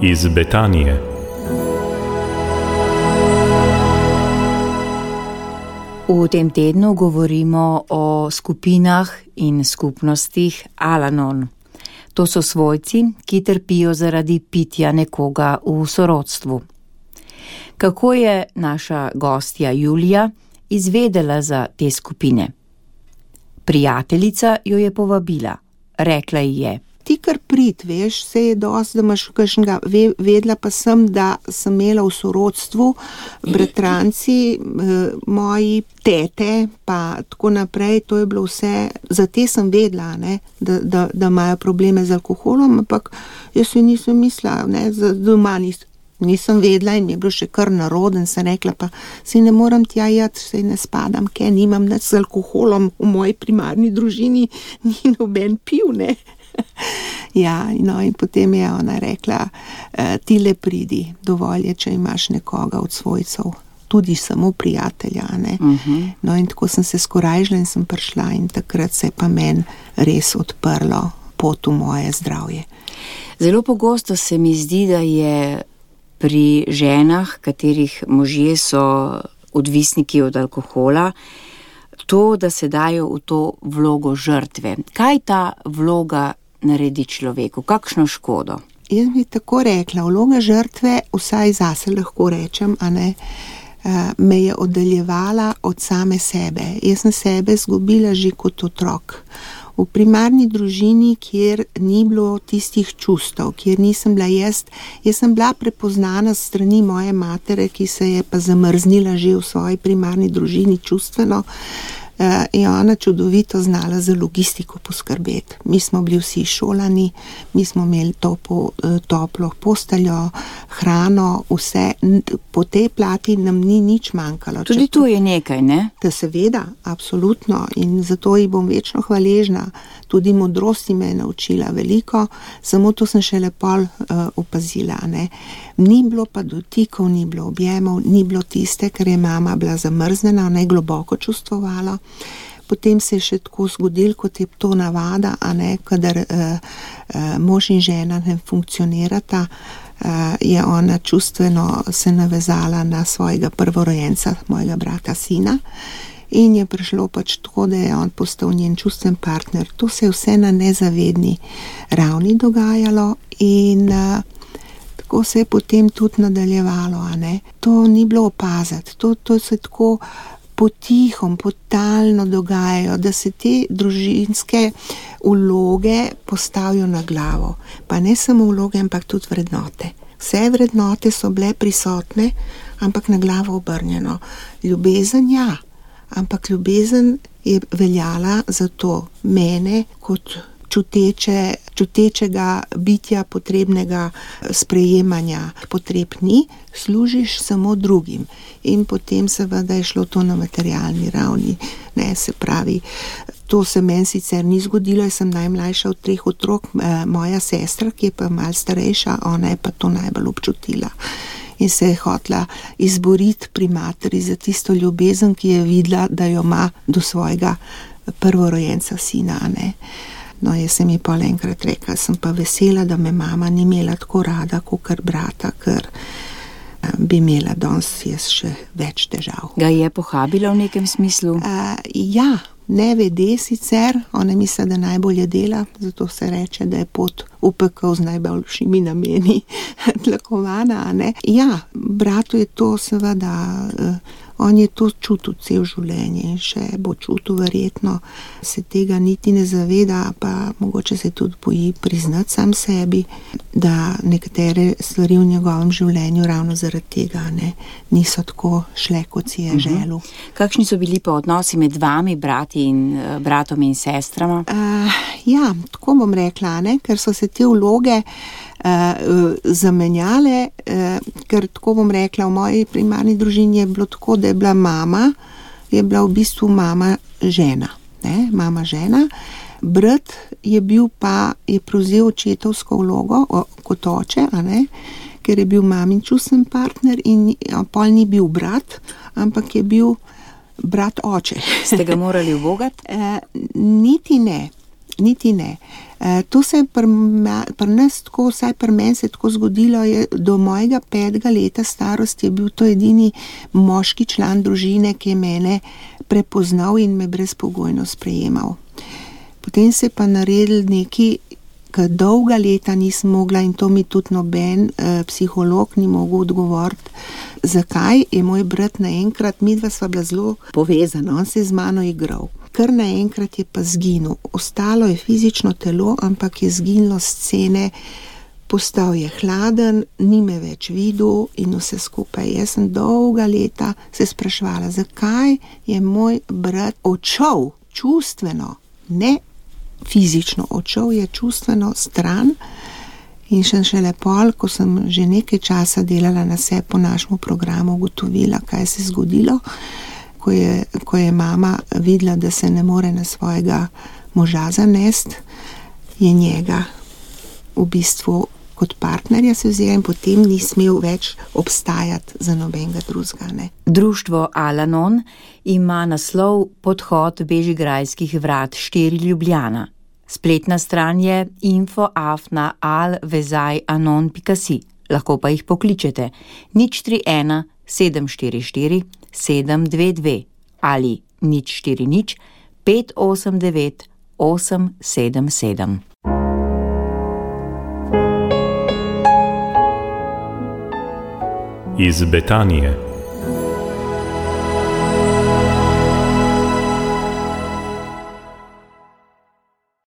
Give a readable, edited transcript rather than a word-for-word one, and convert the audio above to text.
iz Betanije. V tem tednu govorimo o skupinah in skupnostih Al-Anon. To so svojci, ki trpijo zaradi pitja nekoga v sorodstvu. Kako je naša gostja Julija izvedela za te skupine? Prijateljica jo je povabila. Rekla ji je: ti kar prid, veš, se je dosti, da imaš kakšnega, vedela pa sem, da sem imela v sorodstvu bratranci, moji tete, pa tako naprej, to je bilo vse, za te sem vedela, ne, da imajo probleme z alkoholom, ampak jaz si nisem mislila, ne, doma nisem vedela in mi je bilo še kar naroden, sem rekla, pa si ne moram tja jati, se ne spadam, ker nimam nič z alkoholom, v moji primarni družini ni noben pil, ne. Ja, no, in potem je ona rekla, ti le pridi, dovolj je, če imaš nekoga od svojcev, tudi samo prijatelja, ne. No, in tako sem se skorajžila in sem prišla in takrat se je pa meni res odprlo pot v moje zdravje. Zelo pogosto se mi zdi, da je pri ženah, katerih možje so odvisniki od alkohola, to, da se dajo v to vlogo žrtve. Kaj ta vloga naredi človeku? Kakšno škodo? Jaz bi tako rekla, vloga žrtve, vsaj zase lahko rečem, a ne, me je oddaljevala od same sebe. Jaz sem sebe izgubila že kot otrok. V primarni družini, kjer ni bilo tistih čustev, kjer nisem bila jaz sem bila prepoznana s strani moje matere, ki se je pa zamrznila že v svoji primarni družini čustveno, in ona čudovito znala za logistiko poskrbeti. Mi smo bili vsi šolani, mi smo imeli toplo posteljo, hrano, vse. Po tej plati nam ni nič manjkalo. Tudi tu je nekaj, ne? Da seveda, absolutno, in zato ji bom večno hvaležna. Tudi modrosti me je naučila veliko, samo to sem šele pol opazila, ne. Ni bilo pa dotikov, ni bilo objemov, ni bilo tiste, ker je mama bila zamrznjena, ona je globoko čustvovala. Potem se je še tako zgodilo, kot je to navada, a ne, kadar mož in žena ne funkcionirata, je ona čustveno se navezala na svojega prvorojenca, mojega brata, sina, in je prišlo pač tako, da je on postal njen čustven partner. To se je vse na nezavedni ravni dogajalo in tako se je potem tudi nadaljevalo, a ne. To ni bilo opaziti, to se tako potihom, potalno dogajajo, da se te družinske vloge postavijo na glavo. Pa ne samo vloge, ampak tudi vrednote. Vse vrednote so bile prisotne, ampak na glavo obrnjeno. Ljubezen, ja, ampak ljubezen je veljala za to mene kot čutečega bitja, potrebnega sprejemanja potreb ni, služiš samo drugim. In potem seveda je šlo to na materialni ravni, ne, se pravi, to se meni sicer ni zgodilo, jaz sem najmlajša od 3 otrok, moja sestra, ki je pa malo starejša, ona je pa to najbolj občutila. In se je hotela izboriti pri materi za tisto ljubezen, ki je videla, da jo ima do svojega prvorojenca sina, ne. No, jaz sem ji pol enkrat rekla, sem pa vesela, da me mama ni imela tako rada, kakor brata, ker bi imela danes jaz še več težav. Ga je pohabila v nekem smislu? Ja, ne vede sicer, ona misli, da najbolje dela, zato se reče, da je pot v pekel z najboljšimi nameni tlakovana, a ne. Ja, bratu je to seveda, on je to čutil cel življenje in še bo čutil verjetno, se tega niti ne zaveda, pa mogoče se tudi boji priznati sam sebi, da nekatere stvari v njegovem življenju ravno zaradi tega, ne, niso tako šle, kot si je želel. Kakšni so bili pa odnosi med vami, brati in bratom in sestrama? Ja, tako bom rekla, ne, ker so se te vloge zamenjale, ker tako bom rekla, v moji primarni družini je bilo tako, da je bila mama, je bila v bistvu mama žena, ne, mama žena, brat je bil pa, je prevzel očetovsko vlogo kot oče, a ne, ker je bil mamin čustven partner in pol ni bil brat, ampak je bil brat oče. Ste ga morali ubogati? Niti ne. niti ne. To se je pri nas tako, vsaj pri meni se je tako zgodilo, do mojega 5. leta starosti je bil to edini moški član družine, ki je mene prepoznal in me brezpogojno sprejemal. Potem se je pa naredil neki, ki dolga leta nisem mogla, in to mi tudi noben psiholog ni mogel odgovoriti, zakaj je moj brat naenkrat, midva sva bila zelo povezana, on se je z mano igral. Kar naenkrat je pa zginil. Ostalo je fizično telo, ampak je zginilo scene, postal je hladen, ni me več videl in vse skupaj. Jaz sem dolga leta se spraševala, zakaj je moj brat odšel čustveno, ne fizično, odšel je čustveno stran. In šele pol, ko sem že nekaj časa delala na sebi po našemu programu, ugotovila, kaj se je zgodilo, ko je mama videla, da se ne more na svojega moža zanesti, je njega v bistvu kot partnerja se vzela in potem ni smel več obstajati za nobenega drugega, ne. Društvo Al-Anon ima naslov Podhod Bežigrajskih vrat 4 Ljubljana. Spletna stran je info@al-vezaj-anon.si. Lahko pa jih pokličete 031 744 722 ali 040 589 877. Iz Betanije.